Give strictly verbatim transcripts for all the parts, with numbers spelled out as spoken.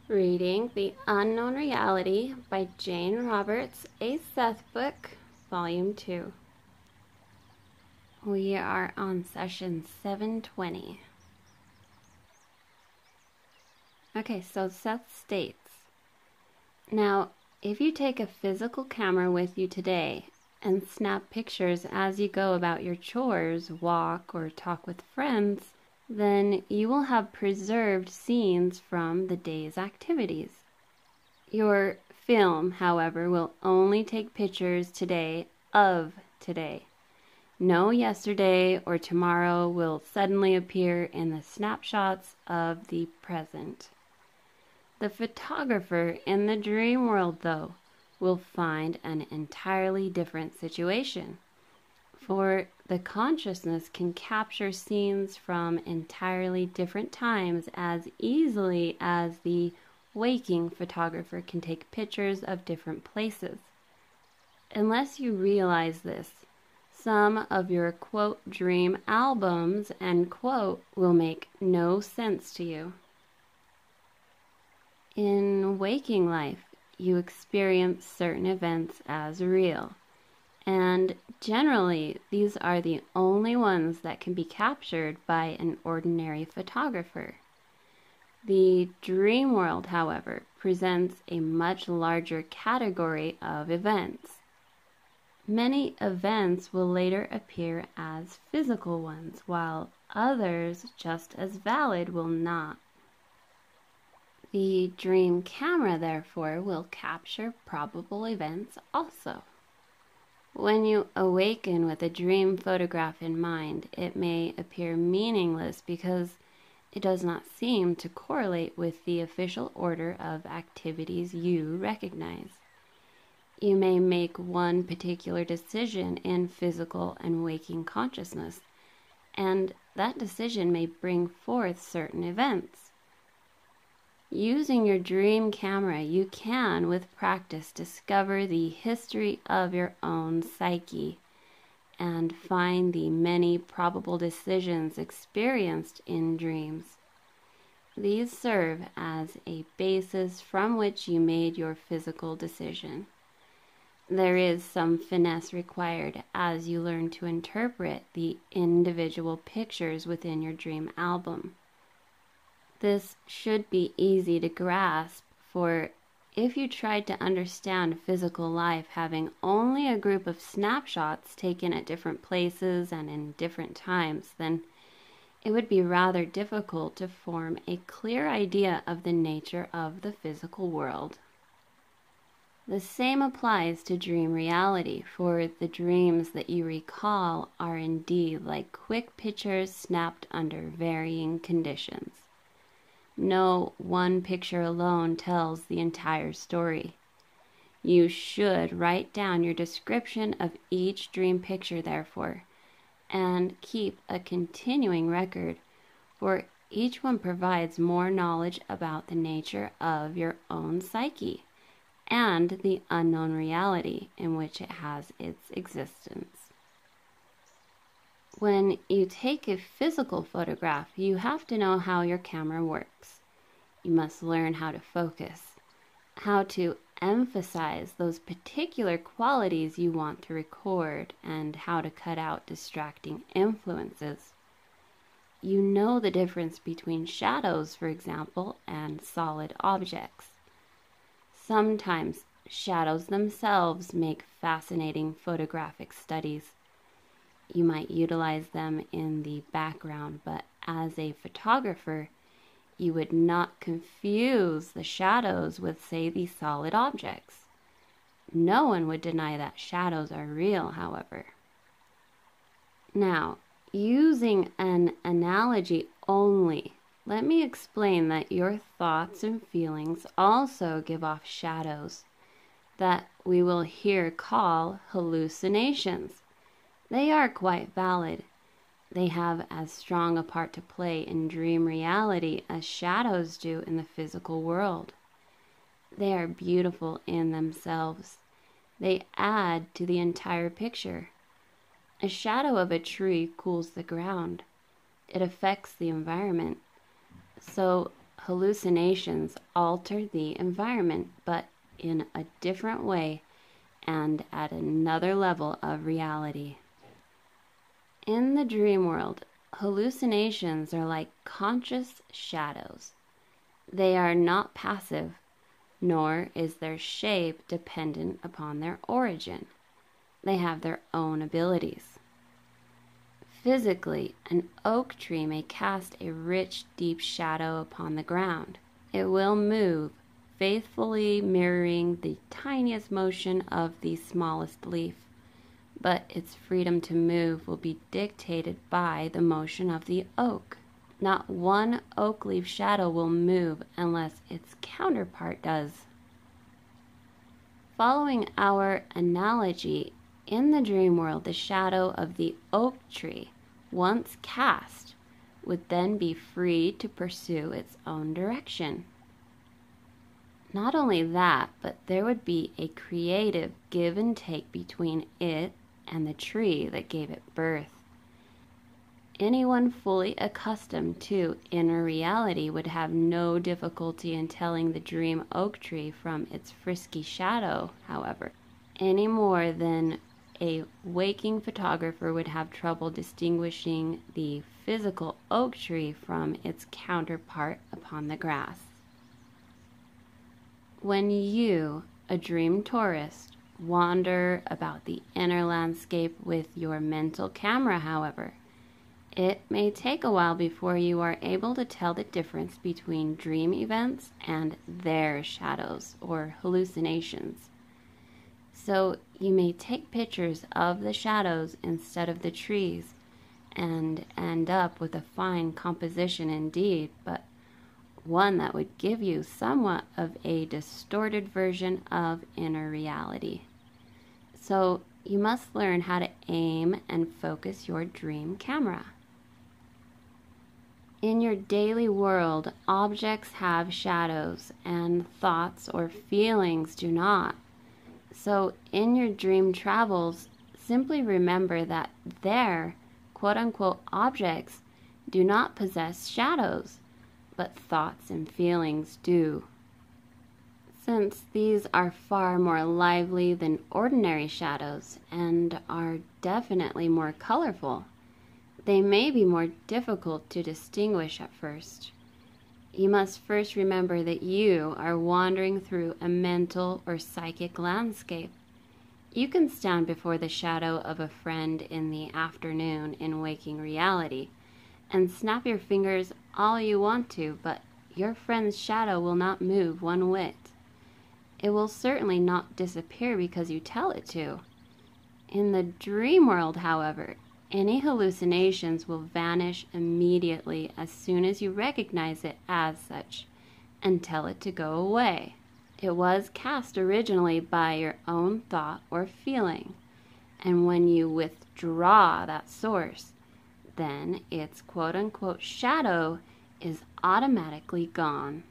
Reading The Unknown Reality by Jane Roberts, a Seth book, Volume two. We are on session seven twenty. Okay, so Seth states, now, if you take a physical camera with you today and snap pictures as you go about your chores, walk, or talk with friends, then you will have preserved scenes from the day's activities. Your film, however, will only take pictures today of today. No yesterday or tomorrow will suddenly appear in the snapshots of the present. The photographer in the dream world, though, will find an entirely different situation. For the consciousness can capture scenes from entirely different times as easily as the waking photographer can take pictures of different places. Unless you realize this, some of your quote dream albums end quote will make no sense to you. In waking life, you experience certain events as real. And generally, these are the only ones that can be captured by an ordinary photographer. The dream world, however, presents a much larger category of events. Many events will later appear as physical ones, while others, just as valid, will not. The dream camera, therefore, will capture probable events also. When you awaken with a dream photograph in mind, it may appear meaningless because it does not seem to correlate with the official order of activities you recognize. You may make one particular decision in physical and waking consciousness, and that decision may bring forth certain events. Using your dream camera, you can, with practice, discover the history of your own psyche and find the many probable decisions experienced in dreams. These serve as a basis from which you made your physical decision. There is some finesse required as you learn to interpret the individual pictures within your dream album. This should be easy to grasp, for if you tried to understand physical life having only a group of snapshots taken at different places and in different times, then it would be rather difficult to form a clear idea of the nature of the physical world. The same applies to dream reality, for the dreams that you recall are indeed like quick pictures snapped under varying conditions. No one picture alone tells the entire story. You should write down your description of each dream picture, therefore, and keep a continuing record, for each one provides more knowledge about the nature of your own psyche and the unknown reality in which it has its existence. When you take a physical photograph, you have to know how your camera works. You must learn how to focus, how to emphasize those particular qualities you want to record, and how to cut out distracting influences. You know the difference between shadows, for example, and solid objects. Sometimes shadows themselves make fascinating photographic studies. You might utilize them in the background, but as a photographer, you would not confuse the shadows with, say, the solid objects. No one would deny that shadows are real, however. Now, using an analogy only, let me explain that your thoughts and feelings also give off shadows that we will here call hallucinations. They are quite valid. They have as strong a part to play in dream reality as shadows do in the physical world. They are beautiful in themselves. They add to the entire picture. A shadow of a tree cools the ground. It affects the environment. So hallucinations alter the environment, but in a different way and at another level of reality. In the dream world, hallucinations are like conscious shadows. They are not passive, nor is their shape dependent upon their origin. They have their own abilities. Physically, an oak tree may cast a rich, deep shadow upon the ground. It will move, faithfully mirroring the tiniest motion of the smallest leaf, but its freedom to move will be dictated by the motion of the oak. Not one oak leaf shadow will move unless its counterpart does. Following our analogy, in the dream world, the shadow of the oak tree, once cast, would then be free to pursue its own direction. Not only that, but there would be a creative give and take between it and the tree that gave it birth. Anyone fully accustomed to inner reality would have no difficulty in telling the dream oak tree from its frisky shadow, however, any more than a waking photographer would have trouble distinguishing the physical oak tree from its counterpart upon the grass. When you, a dream tourist, wander about the inner landscape with your mental camera, however, it may take a while before you are able to tell the difference between dream events and their shadows or hallucinations. So you may take pictures of the shadows instead of the trees and end up with a fine composition indeed, but one that would give you somewhat of a distorted version of inner reality. So you must learn how to aim and focus your dream camera. In your daily world, objects have shadows and thoughts or feelings do not. So in your dream travels, simply remember that their quote-unquote objects do not possess shadows, but thoughts and feelings do. Since these are far more lively than ordinary shadows and are definitely more colorful, they may be more difficult to distinguish at first. You must first remember that you are wandering through a mental or psychic landscape. You can stand before the shadow of a friend in the afternoon in waking reality and snap your fingers all you want to, but your friend's shadow will not move one whit. It will certainly not disappear because you tell it to. In the dream world, however, any hallucinations will vanish immediately as soon as you recognize it as such and tell it to go away. It was cast originally by your own thought or feeling, and when you withdraw that source, then its quote-unquote shadow is automatically gone.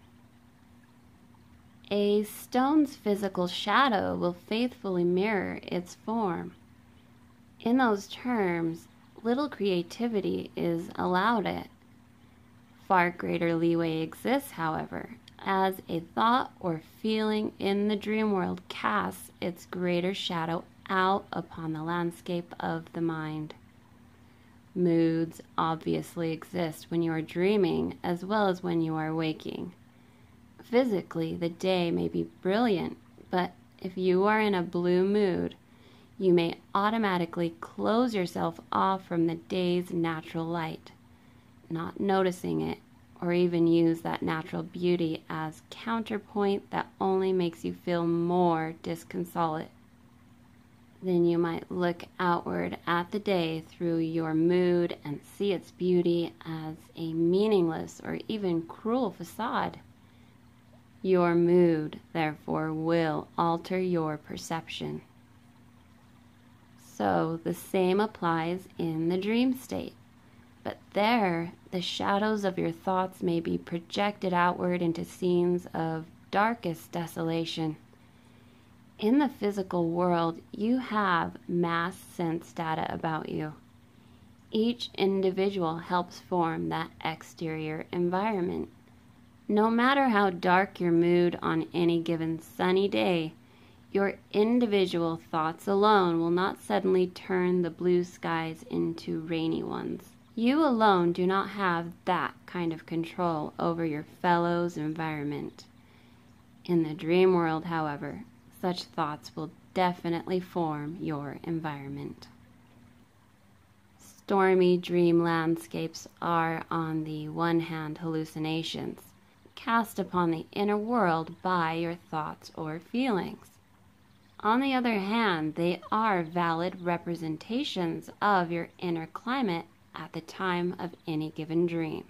A stone's physical shadow will faithfully mirror its form. In those terms, little creativity is allowed it. Far greater leeway exists, however, as a thought or feeling in the dream world casts its greater shadow out upon the landscape of the mind. Moods obviously exist when you are dreaming as well as when you are waking. Physically, the day may be brilliant, but if you are in a blue mood, you may automatically close yourself off from the day's natural light, not noticing it, or even use that natural beauty as counterpoint that only makes you feel more disconsolate. Then you might look outward at the day through your mood and see its beauty as a meaningless or even cruel facade. Your mood, therefore, will alter your perception. So the same applies in the dream state. But there, the shadows of your thoughts may be projected outward into scenes of darkest desolation. In the physical world, you have mass sense data about you. Each individual helps form that exterior environment. No matter how dark your mood on any given sunny day, your individual thoughts alone will not suddenly turn the blue skies into rainy ones. You alone do not have that kind of control over your fellow's environment. In the dream world, however, such thoughts will definitely form your environment. Stormy dream landscapes are, on the one hand, hallucinations cast upon the inner world by your thoughts or feelings. On the other hand, they are valid representations of your inner climate at the time of any given dream.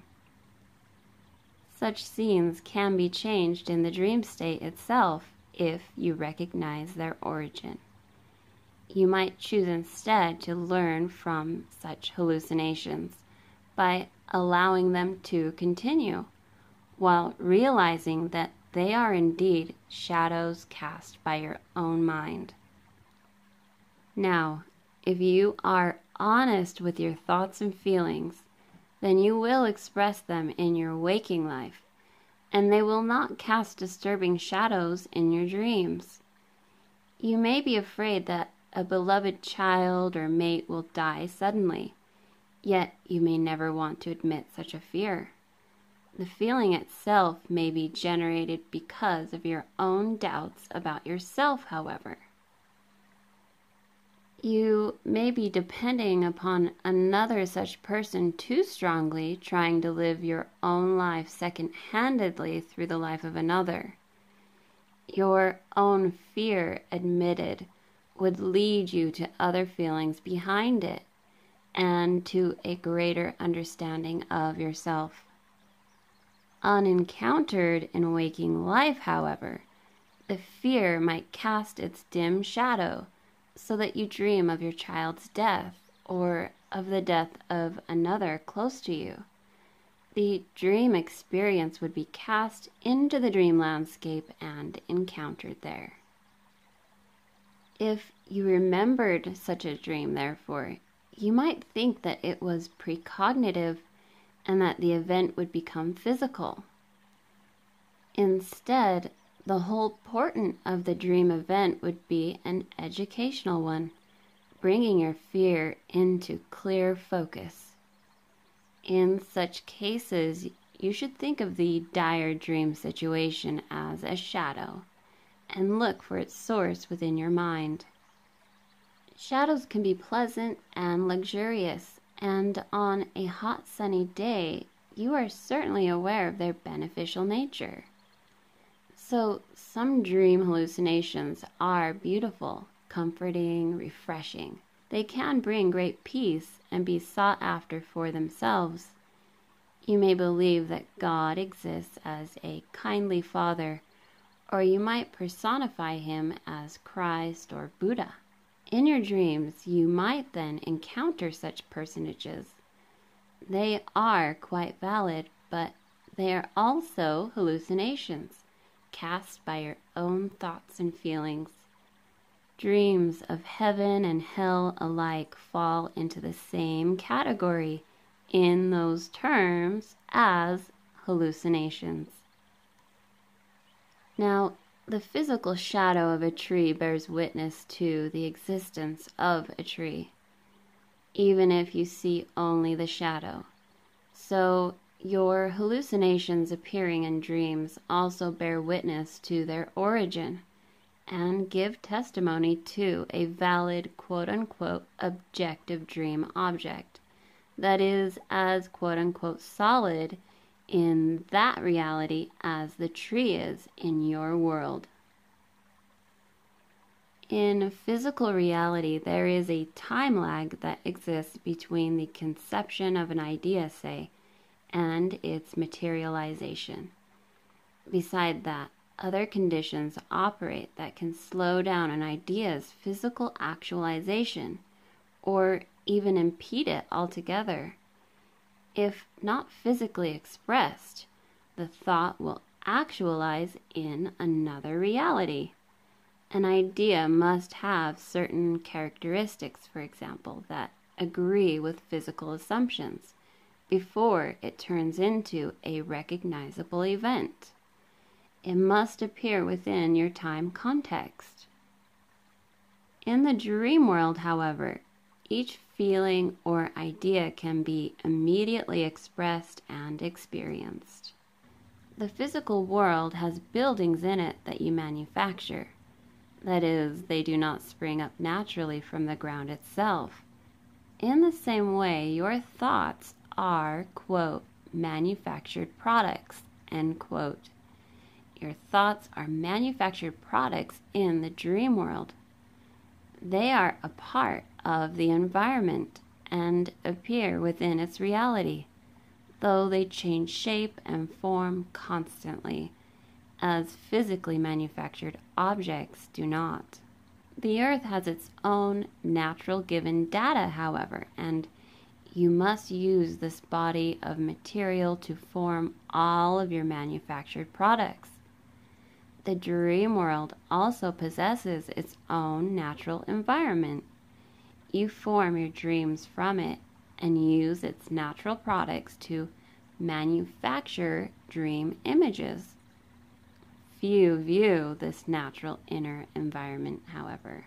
Such scenes can be changed in the dream state itself if you recognize their origin. You might choose instead to learn from such hallucinations by allowing them to continue, while realizing that they are indeed shadows cast by your own mind. Now, if you are honest with your thoughts and feelings, then you will express them in your waking life, and they will not cast disturbing shadows in your dreams. You may be afraid that a beloved child or mate will die suddenly, yet you may never want to admit such a fear. The feeling itself may be generated because of your own doubts about yourself, however. You may be depending upon another such person too strongly, trying to live your own life second-handedly through the life of another. Your own fear admitted would lead you to other feelings behind it and to a greater understanding of yourself. Unencountered in waking life, however, the fear might cast its dim shadow so that you dream of your child's death or of the death of another close to you. The dream experience would be cast into the dream landscape and encountered there. If you remembered such a dream, therefore, you might think that it was precognitive and that the event would become physical. Instead, the whole point of the dream event would be an educational one, bringing your fear into clear focus. In such cases, you should think of the dire dream situation as a shadow and look for its source within your mind. Shadows can be pleasant and luxurious, and on a hot sunny day, you are certainly aware of their beneficial nature. So some dream hallucinations are beautiful, comforting, refreshing. They can bring great peace and be sought after for themselves. You may believe that God exists as a kindly Father, or you might personify him as Christ or Buddha. In your dreams, you might then encounter such personages. They are quite valid, but they are also hallucinations cast by your own thoughts and feelings. Dreams of heaven and hell alike fall into the same category in those terms as hallucinations. Now, the physical shadow of a tree bears witness to the existence of a tree, even if you see only the shadow. So, your hallucinations appearing in dreams also bear witness to their origin and give testimony to a valid quote-unquote objective dream object that is as quote-unquote solid in that reality as the tree is in your world. In physical reality, there is a time lag that exists between the conception of an idea, say, and its materialization. Beside that, other conditions operate that can slow down an idea's physical actualization or even impede it altogether. If not physically expressed, the thought will actualize in another reality. An idea must have certain characteristics, for example, that agree with physical assumptions, before it turns into a recognizable event. It must appear within your time context. In the dream world, however, each feeling or idea can be immediately expressed and experienced. The physical world has buildings in it that you manufacture. That is, they do not spring up naturally from the ground itself. In the same way, your thoughts are, quote, manufactured products, end quote. Your thoughts are manufactured products in the dream world. They are a part of the environment and appear within its reality, though they change shape and form constantly, as physically manufactured objects do not. The earth has its own natural given data, however, and you must use this body of material to form all of your manufactured products. The dream world also possesses its own natural environment. You form your dreams from it and use its natural products to manufacture dream images. Few view this natural inner environment, however.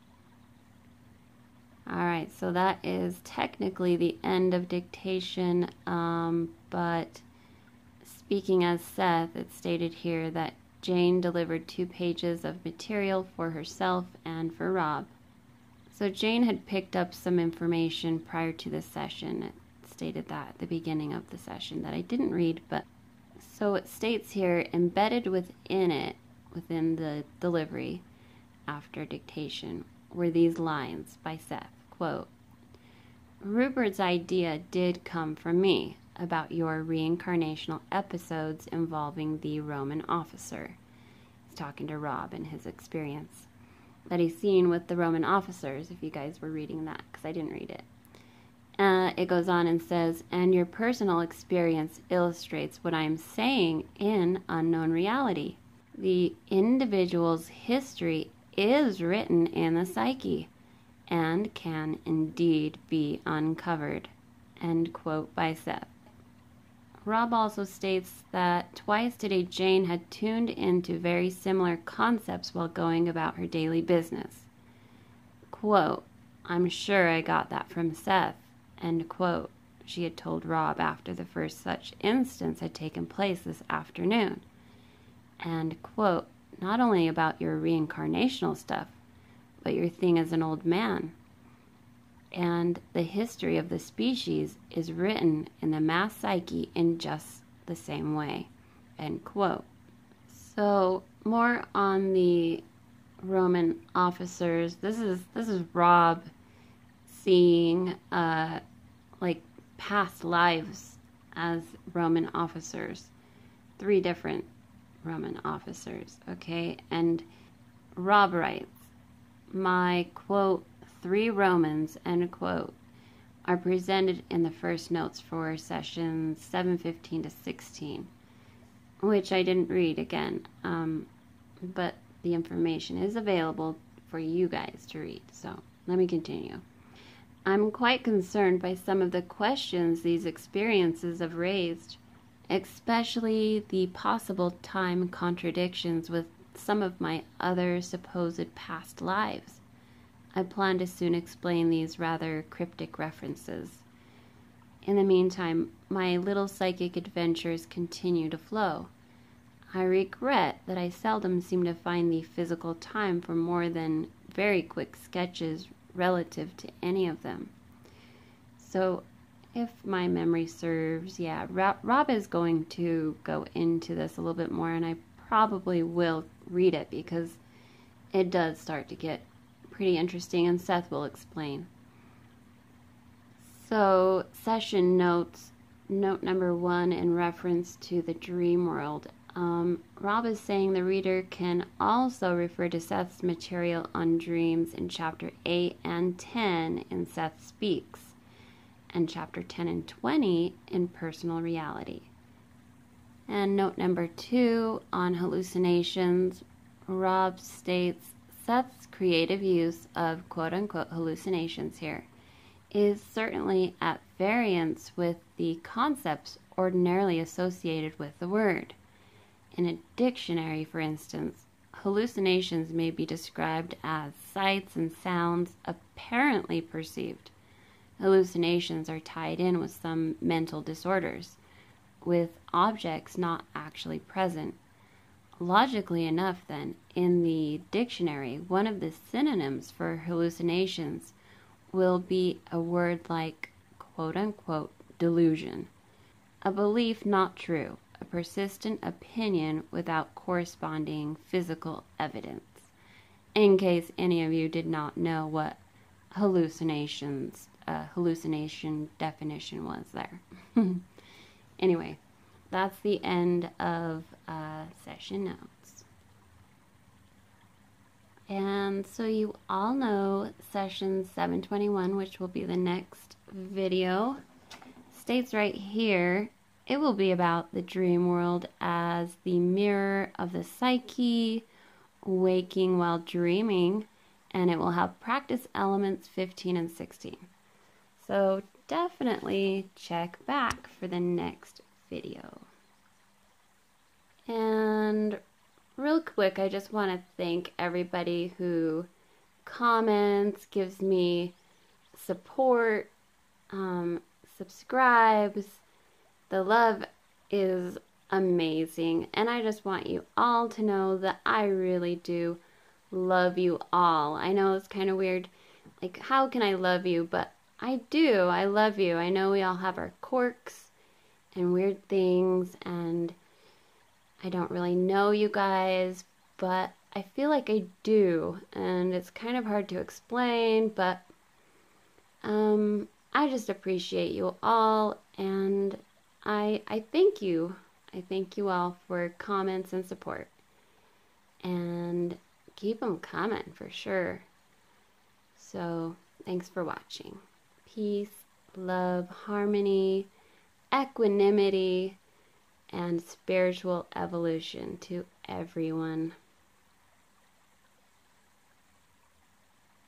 All right, so that is technically the end of dictation, um, but speaking as Seth, it's stated here that Jane delivered two pages of material for herself and for Rob. So Jane had picked up some information prior to this session. It stated that at the beginning of the session that I didn't read, but so it states here, embedded within it, within the delivery after dictation, were these lines by Seth, quote, Rupert's idea did come from me about your reincarnational episodes involving the Roman officer. He's talking to Rob and his experience that he's seen with the Roman officers, if you guys were reading that, because I didn't read it. Uh, it goes on and says, and your personal experience illustrates what I am saying in Unknown Reality. The individual's history is written in the psyche and can indeed be uncovered, end quote by Seth. Rob also states that twice today Jane had tuned into very similar concepts while going about her daily business. Quote, I'm sure I got that from Seth, end quote, she had told Rob after the first such instance had taken place this afternoon. And quote, not only about your reincarnational stuff, but your thing as an old man. And the history of the species is written in the mass psyche in just the same way, end quote. So more on the Roman officers. This is this is Rob seeing uh, like past lives as Roman officers, three different Roman officers, okay? And Rob writes, my quote, three Romans, end quote, are presented in the first notes for sessions seven fifteen to sixteen, which I didn't read again, um, but the information is available for you guys to read. So let me continue. I'm quite concerned by some of the questions these experiences have raised, especially the possible time contradictions with some of my other supposed past lives. I plan to soon explain these rather cryptic references. In the meantime, my little psychic adventures continue to flow. I regret that I seldom seem to find the physical time for more than very quick sketches relative to any of them. So, if my memory serves, yeah, Rob, Rob is going to go into this a little bit more, and I probably will read it because it does start to get pretty interesting, and Seth will explain. So, session notes, note number one in reference to the dream world. Um, Rob is saying the reader can also refer to Seth's material on dreams in chapter eight and ten in Seth Speaks, and chapter ten and twenty in Personal Reality. And note number two on hallucinations, Rob states Seth's creative use of quote-unquote hallucinations here is certainly at variance with the concepts ordinarily associated with the word. In a dictionary, for instance, hallucinations may be described as sights and sounds apparently perceived. Hallucinations are tied in with some mental disorders, with objects not actually present. Logically enough, then, in the dictionary, one of the synonyms for hallucinations will be a word like quote-unquote delusion, a belief not true, a persistent opinion without corresponding physical evidence. In case any of you did not know what hallucinations, uh, hallucination definition was there. Anyway, that's the end of uh, session notes. And so you all know session seven twenty-one, which will be the next video, states right here, it will be about the dream world as the mirror of the psyche, waking while dreaming, and it will have practice elements fifteen and sixteen. So definitely check back for the next video. And real quick, I just want to thank everybody who comments, gives me support, um, subscribes. The love is amazing, and I just want you all to know that I really do love you all. I know it's kind of weird, like, how can I love you? But I do. I love you. I know we all have our quirks and weird things, and I don't really know you guys, but I feel like I do, and it's kind of hard to explain, but um, I just appreciate you all, and I, I thank you. I thank you all for comments and support, and keep them coming for sure. So thanks for watching. Peace, love, harmony, equanimity, and spiritual evolution to everyone.